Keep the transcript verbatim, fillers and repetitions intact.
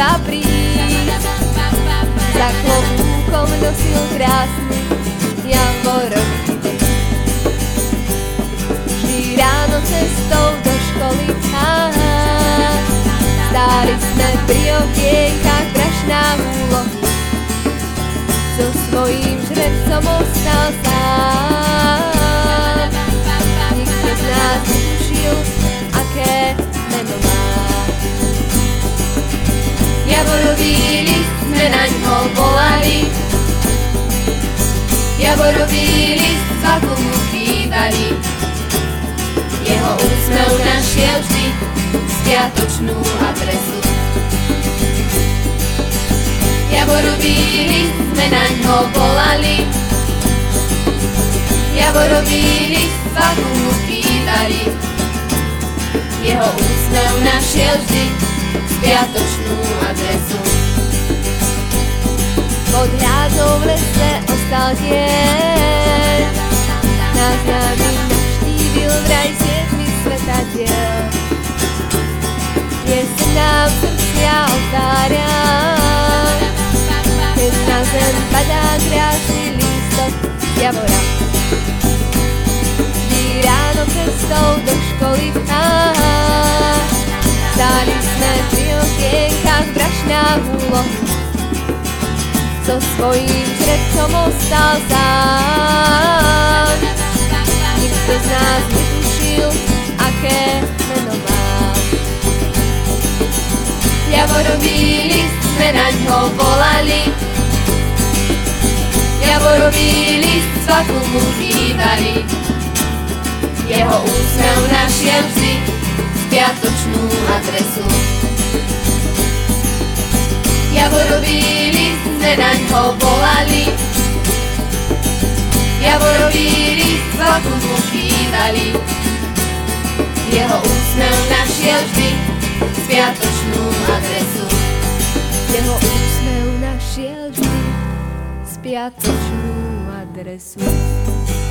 iba prísť. Za klobúkom nosil krásny javorový deň. Vždy ráno cestou do školy stáli sme pri okienkách prašná úlohy. So svojím žrebcom ostal sám. Nikto z nás netušil, aké meno má. Javorový list sme naňho volali, javorový list svakú mu chýbali. Jeho úsmev našiel vždy spiatočnú adresu. Javorový list sme naňho volali, javorový list svakú mu chýbali. Jeho úsmev našiel vždy spiatočnú adresu. Pod hrádzou v lese ostal deň, nás nami navštívil vraj siedmy svetadiel. Jeseň nám srdcia otvára, keď na zem padá krásny lístok z javora. Vždy ráno cestou do školy stáli sme pri okienkách brašná úlohy. So svojím žrebcom ostal sám. Nikto z nás netušil, aké meno má. Javorový list sme naňho volali, javorový list svakú mu chýbali. Jeho úsmev našiel vždy spiatočnú adresu. Javorový list sme naňho volali, javorový list svakú mu chýbali. Jeho úsmev našiel vždy spiatočnú adresu. Jeho úsmev našiel vždy spiatočnú adresu.